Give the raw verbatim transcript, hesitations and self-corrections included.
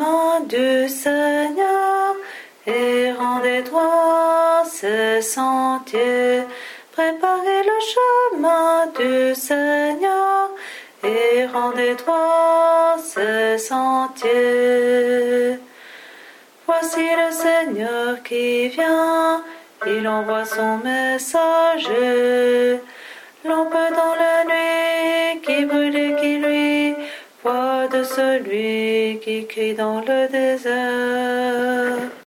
chemin du Seigneur et rendez droit ce sentier. Préparez le chemin du Seigneur et rendez droit ce sentier. Voici le Seigneur qui vient, il envoie son message. Lampe dans la nuit qui brûle et qui luit, voix de celui qui crie dans le désert.